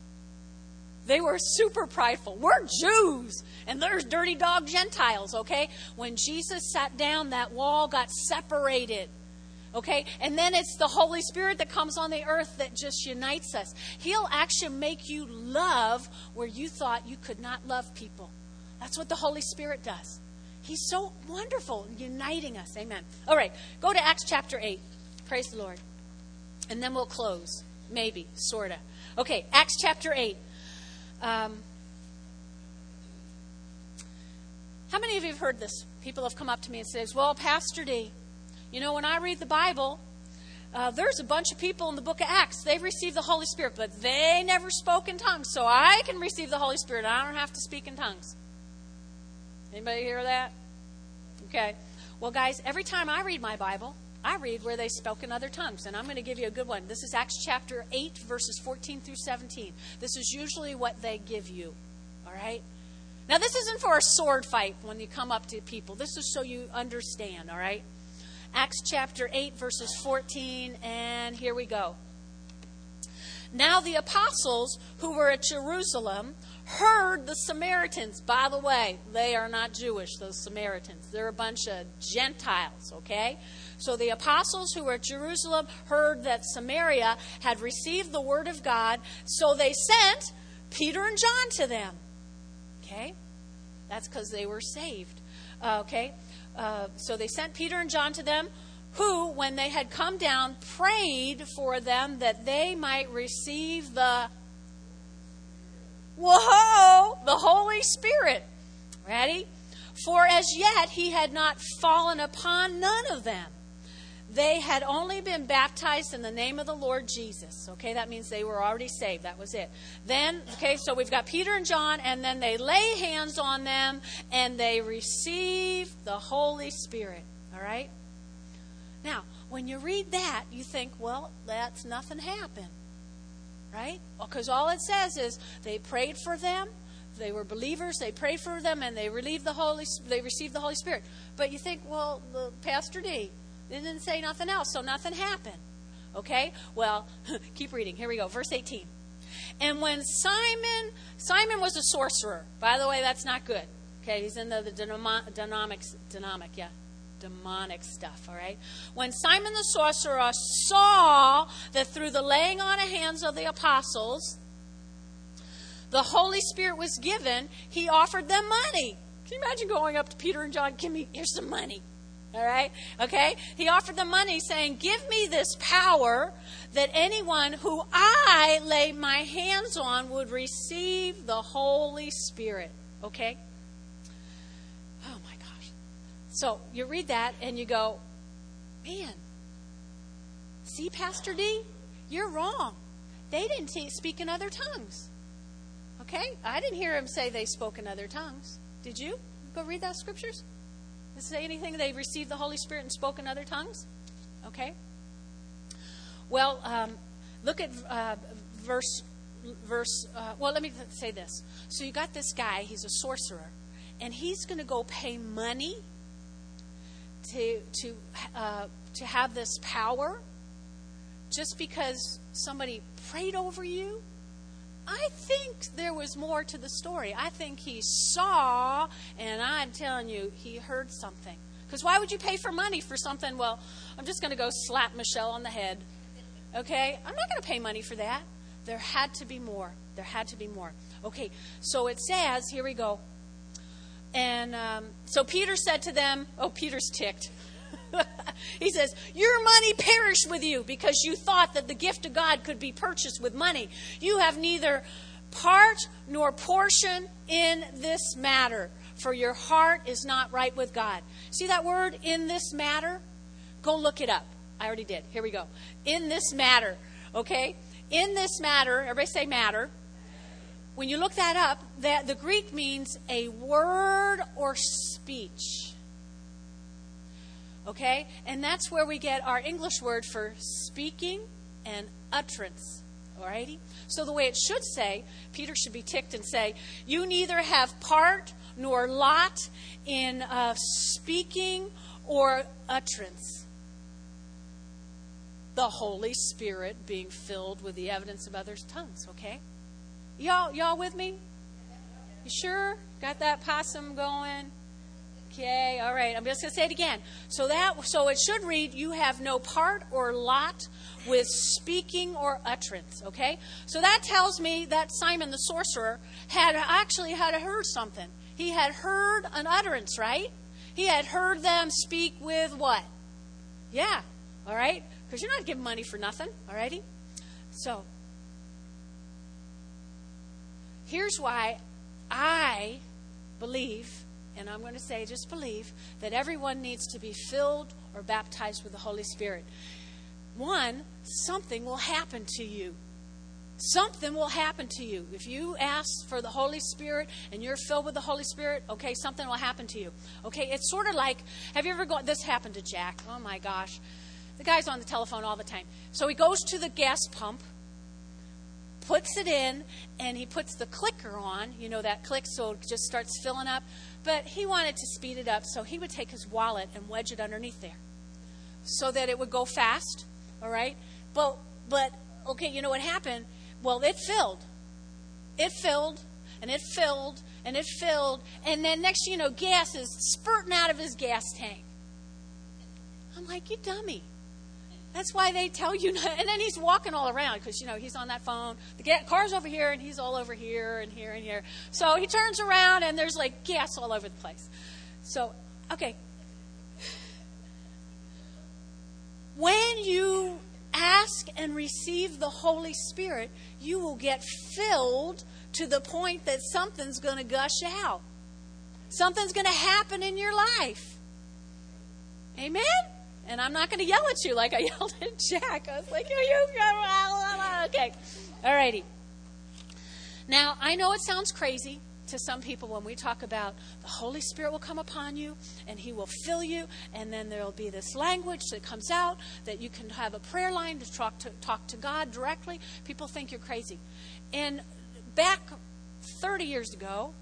They were super prideful. We're Jews, and there's dirty dog Gentiles, okay? When Jesus sat down, that wall got separated. Okay? And then it's the Holy Spirit that comes on the earth that just unites us. He'll actually make you love where you thought you could not love people. That's what the Holy Spirit does. He's so wonderful uniting us. Amen. All right. Go to Acts chapter 8. Praise the Lord. And then we'll close. Maybe. Sort of. Okay. Acts chapter 8. How many of you have heard this? People have come up to me and said, well, Pastor D, you know, when I read the Bible, there's a bunch of people in the book of Acts. They've received the Holy Spirit, but they never spoke in tongues. So I can receive the Holy Spirit. I don't have to speak in tongues. Anybody hear that? Okay. Well, guys, every time I read my Bible, I read where they spoke in other tongues. And I'm going to give you a good one. This is Acts chapter 8, verses 14 through 17. This is usually what they give you. All right? Now, this isn't for a sword fight when you come up to people. This is so you understand. All right? Acts chapter 8, verses 14, and here we go. Now the apostles who were at Jerusalem heard the Samaritans. By the way, they are not Jewish, those Samaritans. They're a bunch of Gentiles, okay? So the apostles who were at Jerusalem heard that Samaria had received the word of God, so they sent Peter and John to them. Okay? That's because they were saved. Okay? So they sent Peter and John to them, who, when they had come down, prayed for them that they might receive the Holy Spirit. Ready? For as yet he had not fallen upon none of them. They had only been baptized in the name of the Lord Jesus. Okay, that means they were already saved. That was it. Then, okay, so we've got Peter and John, and then they lay hands on them, and they receive the Holy Spirit. All right? Now, when you read that, you think, well, that's nothing happened. Right? Because all it says is they prayed for them. They were believers. They prayed for them, and they received the Holy Spirit. But you think, well, Pastor D, it didn't say nothing else, so nothing happened. Okay? Well, keep reading. Here we go. Verse 18. And when Simon was a sorcerer. By the way, that's not good. Okay, he's in the dynamic, yeah. demonic stuff, all right? When Simon the sorcerer saw that through the laying on of hands of the apostles, the Holy Spirit was given, he offered them money. Can you imagine going up to Peter and John, here's some money. All right? Okay? He offered them money saying, give me this power that anyone who I lay my hands on would receive the Holy Spirit. Okay? Oh my gosh. So you read that and you go, man, see, Pastor D, you're wrong. They didn't speak in other tongues. Okay? I didn't hear him say they spoke in other tongues. Did you? Go read that scriptures. Does it say anything? They received the Holy Spirit and spoke in other tongues? Okay. Well, look at well, let me say this. So you got this guy, he's a sorcerer, and he's going to go pay money to have this power just because somebody prayed over you? I think there was more to the story. I think he saw, and I'm telling you, he heard something. Because why would you pay for money for something? Well, I'm just going to go slap Michelle on the head. Okay? I'm not going to pay money for that. There had to be more. There had to be more. Okay, so it says, here we go. And so Peter said to them, Peter's ticked. He says, your money perished with you because you thought that the gift of God could be purchased with money. You have neither part nor portion in this matter, for your heart is not right with God. See that word, in this matter? Go look it up. I already did. Here we go. In this matter, okay? In this matter, everybody say matter. When you look that up, the Greek means a word or speech. Okay? And that's where we get our English word for speaking and utterance. Alrighty? So the way it should say, Peter should be ticked and say, you neither have part nor lot in speaking or utterance. The Holy Spirit being filled with the evidence of others' tongues. Okay? Y'all with me? You sure? Got that possum going? Okay, all right. I'm just going to say it again. So it should read, you have no part or lot with speaking or utterance. Okay? So that tells me that Simon the sorcerer had heard something. He had heard an utterance, right? He had heard them speak with what? Yeah. All right? Because you're not giving money for nothing. All righty? So, here's why I believe, and I'm going to say just believe, that everyone needs to be filled or baptized with the Holy Spirit. One, something will happen to you. Something will happen to you. If you ask for the Holy Spirit and you're filled with the Holy Spirit, okay, something will happen to you. Okay, it's sort of like, have you ever gone, this happened to Jack. Oh my gosh. The guy's on the telephone all the time. So he goes to the gas pump, puts it in, and he puts the clicker on, that click, so it just starts filling up. But he wanted to speed it up, so he would take his wallet and wedge it underneath there so that it would go fast, all right? But okay, you know what happened? Well, it filled. It filled, and it filled, and it filled, and then next thing you know, gas is spurting out of his gas tank. I'm like, you dummy. That's why they tell you not. And then he's walking all around because, he's on that phone. The car's over here, and he's all over here and here and here. So he turns around, and there's, gas all over the place. So, okay. When you ask and receive the Holy Spirit, you will get filled to the point that something's going to gush out. Something's going to happen in your life. Amen? And I'm not going to yell at you like I yelled at Jack. I was like, okay. All righty. Now, I know it sounds crazy to some people when we talk about the Holy Spirit will come upon you and He will fill you, and then there will be this language that comes out that you can have a prayer line to talk to God directly. People think you're crazy. And back 30 years ago,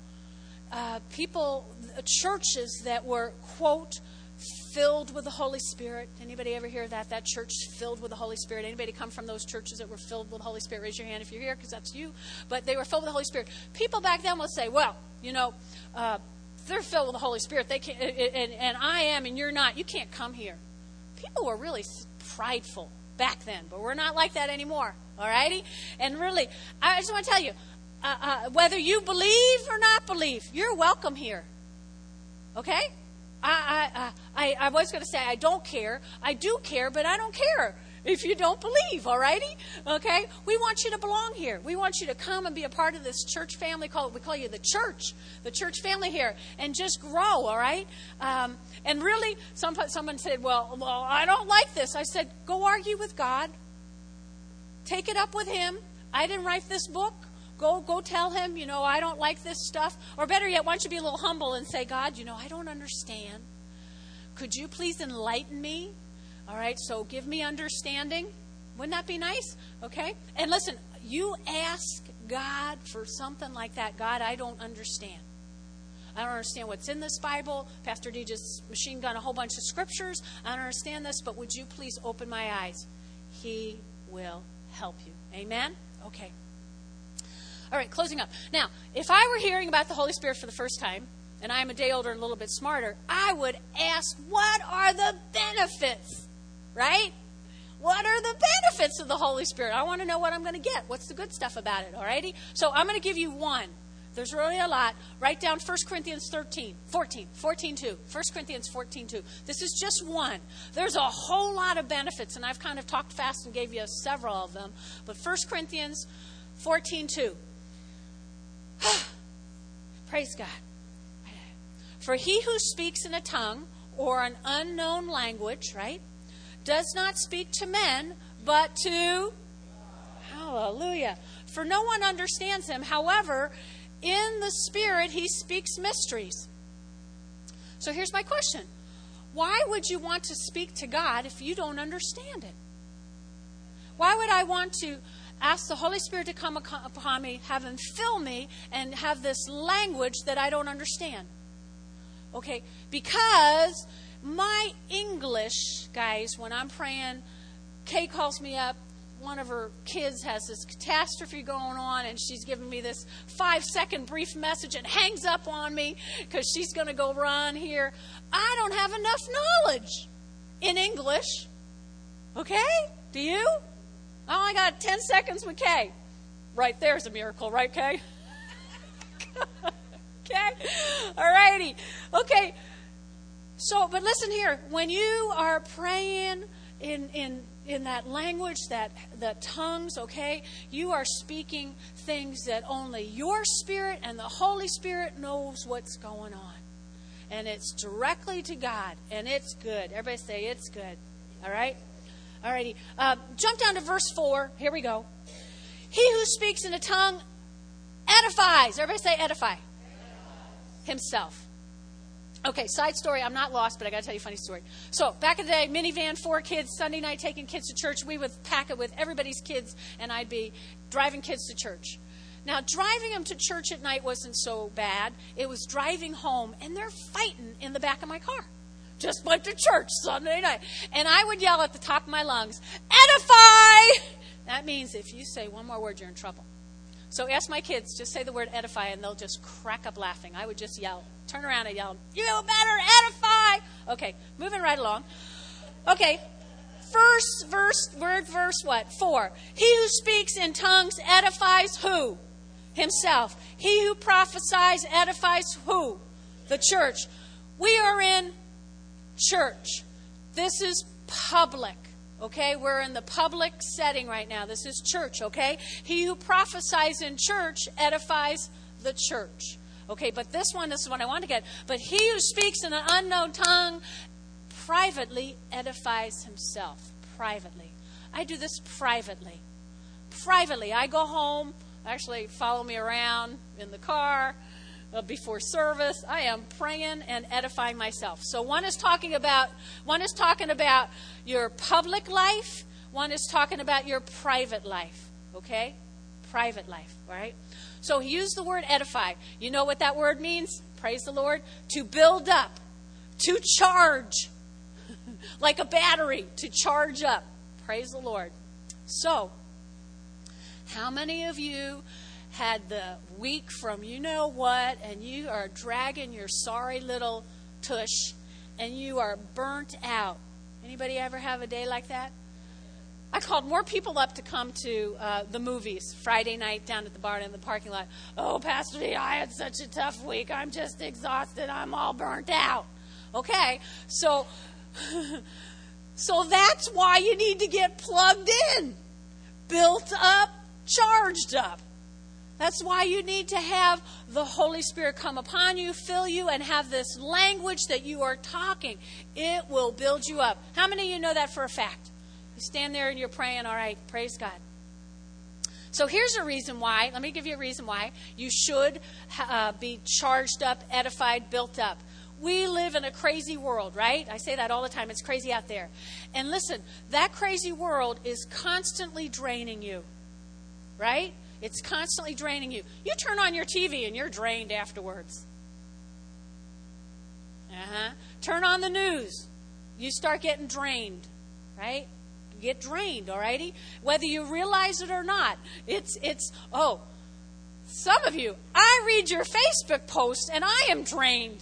churches that were, quote, filled with the Holy Spirit. Anybody ever hear that? That church filled with the Holy Spirit. Anybody come from those churches that were filled with the Holy Spirit? Raise your hand if you're here, because that's you. But they were filled with the Holy Spirit. People back then will say, well, they're filled with the Holy Spirit, they can't, and I am and you're not, you can't come here. People were really prideful back then, but we're not like that anymore. All righty? And really, I just want to tell you, whether you believe or not believe, you're welcome here. Okay? I was going to say I don't care. I do care, but I don't care if you don't believe, all righty? Okay? We want you to belong here. We want you to come and be a part of this church family. We call you the church family here, and just grow, all right? And really, someone said, well, I don't like this. I said, go argue with God. Take it up with Him. I didn't write this book. Go tell Him, I don't like this stuff. Or better yet, why don't you be a little humble and say, God, I don't understand. Could you please enlighten me? All right, so give me understanding. Wouldn't that be nice? Okay? And listen, you ask God for something like that. God, I don't understand. I don't understand what's in this Bible. Pastor D just machine gunned a whole bunch of scriptures. I don't understand this, but would you please open my eyes? He will help you. Amen? Okay. All right, closing up. Now, if I were hearing about the Holy Spirit for the first time, and I'm a day older and a little bit smarter, I would ask, what are the benefits? Right? What are the benefits of the Holy Spirit? I want to know what I'm going to get. What's the good stuff about it? All righty? So I'm going to give you one. There's really a lot. Write down 1 Corinthians 14:2. 1 Corinthians 14:2. This is just one. There's a whole lot of benefits, and I've kind of talked fast and gave you several of them. But 1 Corinthians 14:2. Praise God. For he who speaks in a tongue or an unknown language, right, does not speak to men, but to... Hallelujah. For no one understands him. However, in the Spirit, he speaks mysteries. So here's my question. Why would you want to speak to God if you don't understand it? Why would I want to ask the Holy Spirit to come upon me, have Him fill me, and have this language that I don't understand? Okay, because my English, guys, when I'm praying, Kay calls me up. One of her kids has this catastrophe going on, and she's giving me this 5-second brief message and hangs up on me because she's going to go run here. I don't have enough knowledge in English. Okay? Do you? I only got 10 seconds with Kay. Right there's a miracle, right, Kay? Okay? All righty. Okay. So, but listen here. When you are praying in that language, that tongues, okay, you are speaking things that only your spirit and the Holy Spirit knows what's going on. And it's directly to God. And it's good. Everybody say it's good. All right? All righty. Jump down to verse 4. Here we go. He who speaks in a tongue edifies. Everybody say edify. Himself. Okay, side story. I'm not lost, but I got to tell you a funny story. So, back in the day, minivan, 4 kids, Sunday night taking kids to church. We would pack it with everybody's kids, and I'd be driving kids to church. Now, driving them to church at night wasn't so bad. It was driving home, and they're fighting in the back of my car. Just went to church Sunday night. And I would yell at the top of my lungs, edify! That means if you say one more word, you're in trouble. So ask my kids, just say the word edify, and they'll just crack up laughing. I would just yell, turn around and yell, you better edify! Okay, moving right along. Okay, verse what? 4. He who speaks in tongues edifies who? Himself. He who prophesies edifies who? The church. We are in church. This is public. Okay, we're in the public setting right now. This is church, okay? He who prophesies in church edifies the church. Okay, but this is what I want to get. But he who speaks in an unknown tongue privately edifies himself. Privately. I do this privately. Privately. I go home. Actually, follow me around in the car. Before service, I am praying and edifying myself. So one is talking about your public life. One is talking about your private life. Okay? Private life, all right? So he used the word edify. You know what that word means? Praise the Lord. To build up. To charge. Like a battery. To charge up. Praise the Lord. So, how many of you had the week from you know what, and you are dragging your sorry little tush, and you are burnt out. Anybody ever have a day like that? I called more people up to come to the movies Friday night down at the bar in the parking lot. Oh, Pastor D, I had such a tough week. I'm just exhausted. I'm all burnt out. Okay, so that's why you need to get plugged in, built up, charged up. That's why you need to have the Holy Spirit come upon you, fill you, and have this language that you are talking. It will build you up. How many of you know that for a fact? You stand there and you're praying, all right, praise God. So here's a reason why. Let me give you a reason why you should be charged up, edified, built up. We live in a crazy world, right? I say that all the time. It's crazy out there. And listen, that crazy world is constantly draining you, right? It's constantly draining you. You turn on your TV and you're drained afterwards. Turn on the news. You start getting drained, right? You get drained, alrighty? Whether you realize it or not. Some of you, I read your Facebook posts and I am drained.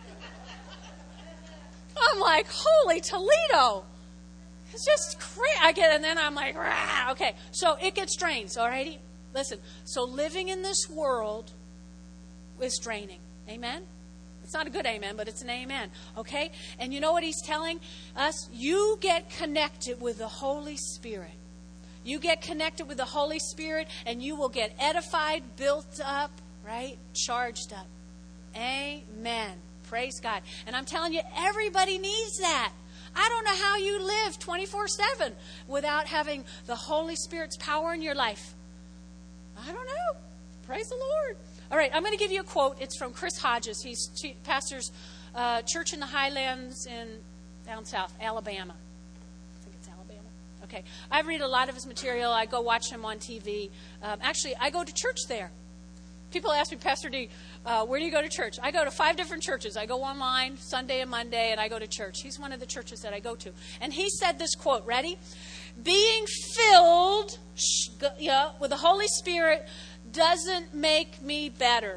I'm like, holy Toledo. It's just crazy. And then I'm like, rah. Okay. So it gets drained, alrighty? Listen, so living in this world is draining. Amen? It's not a good amen, but it's an amen. Okay? And you know what he's telling us? You get connected with the Holy Spirit. You get connected with the Holy Spirit and you will get edified, built up, right? Charged up. Amen. Praise God. And I'm telling you, everybody needs that. I don't know how you live 24/7 without having the Holy Spirit's power in your life. I don't know. Praise the Lord. All right, I'm going to give you a quote. It's from Chris Hodges. He pastors church in the Highlands down south, Alabama. I think it's Alabama. Okay. I read a lot of his material. I go watch him on TV. Actually, I go to church there. People ask me, Pastor D, where do you go to church? I go to 5 different churches. I go online Sunday and Monday, and I go to church. He's one of the churches that I go to. And he said this quote, ready? Being filled with the Holy Spirit doesn't make me better.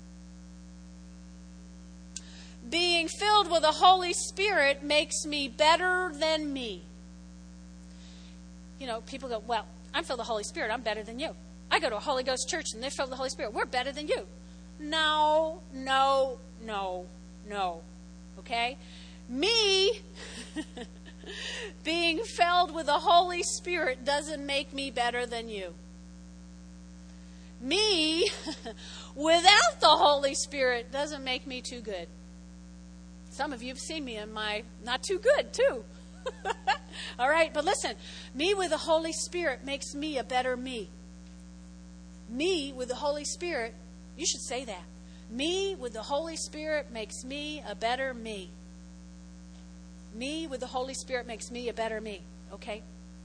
Being filled with the Holy Spirit makes me better than me. You know, people go, well, I'm filled with the Holy Spirit. I'm better than you. I go to a Holy Ghost church and they're filled with the Holy Spirit. We're better than you. No. Okay? Me being filled with the Holy Spirit doesn't make me better than you. Me without the Holy Spirit doesn't make me too good. Some of you have seen me in my not too good too. All right, but listen, me with the Holy Spirit makes me a better me. Me with the Holy Spirit, you should say that. Me with the Holy Spirit makes me a better me. Me with the Holy Spirit makes me a better me. Okay?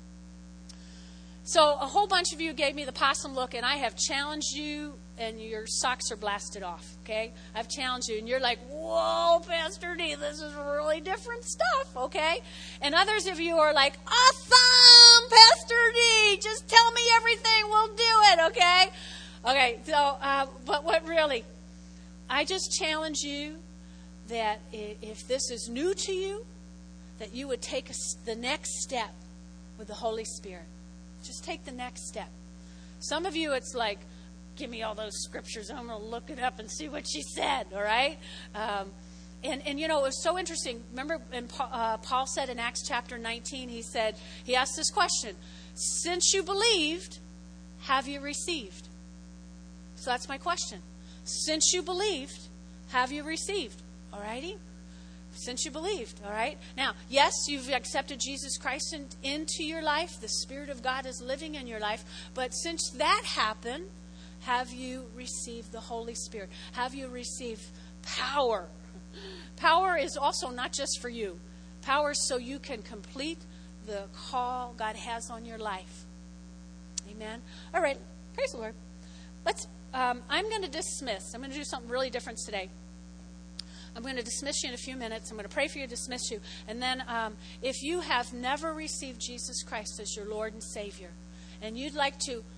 So a whole bunch of you gave me the possum look, and I have challenged you, and your socks are blasted off. Okay? I've challenged you, and you're like, whoa, Pastor D, this is really different stuff. Okay? And others of you are like, awesome, Pastor D, just tell me everything, we'll do it. Okay? Okay, so, but what really? I just challenge you that if this is new to you, that you would take the next step with the Holy Spirit. Just take the next step. Some of you, it's like, give me all those scriptures. I'm going to look it up and see what she said, all right? And you know, it was so interesting. Remember when Paul said in Acts chapter 19, he asked this question, since you believed, have you received? So that's my question. Since you believed, have you received? All righty? Since you believed, all right? Now, yes, you've accepted Jesus Christ into your life. The Spirit of God is living in your life. But since that happened, have you received the Holy Spirit? Have you received power? Power is also not just for you. Power is so you can complete the call God has on your life. Amen? All right. Praise the Lord. I'm going to dismiss. I'm going to do something really different today. I'm going to dismiss you in a few minutes. I'm going to pray for you, dismiss you. And then if you have never received Jesus Christ as your Lord and Savior, and you'd like to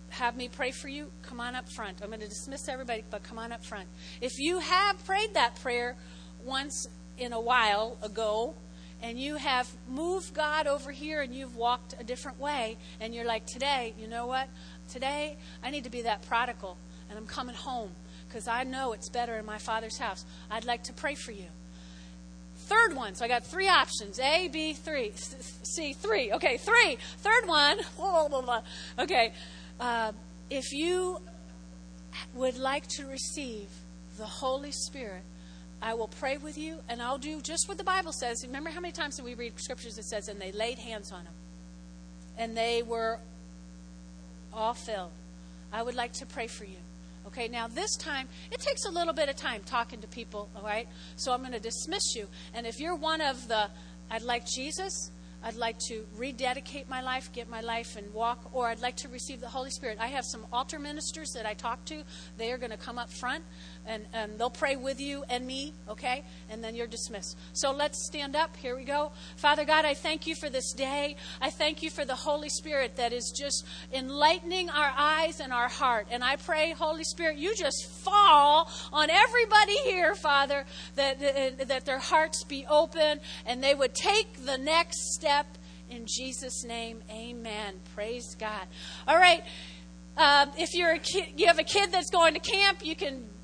have me pray for you, come on up front. I'm going to dismiss everybody, but come on up front. If you have prayed that prayer once in a while ago, and you have moved God over here and you've walked a different way, and you're like, today, you know what? Today, I need to be that prodigal, and I'm coming home because I know it's better in my Father's house. I'd like to pray for you. Third one. So I got 3 options. A, B, 3. C, 3. Okay, 3. Third one. Okay. If you would like to receive the Holy Spirit, I will pray with you, and I'll do just what the Bible says. Remember how many times that we read scriptures that says, and they laid hands on him, and they were all filled. I would like to pray for you. Okay, now this time, it takes a little bit of time talking to people, all right? So I'm going to dismiss you. And if you're one of the, I'd like Jesus, I'd like to rededicate my life, get my life and walk, or I'd like to receive the Holy Spirit. I have some altar ministers that I talk to. They are going to come up front, and they'll pray with you and me, okay? And then you're dismissed. So let's stand up. Here we go. Father God, I thank you for this day. I thank you for the Holy Spirit that is just enlightening our eyes and our heart. And I pray, Holy Spirit, you just fall on everybody here, Father, that their hearts be open and they would take the next step. In Jesus' name, amen. Praise God. All right. If you're a kid, you have a kid that's going to camp, you can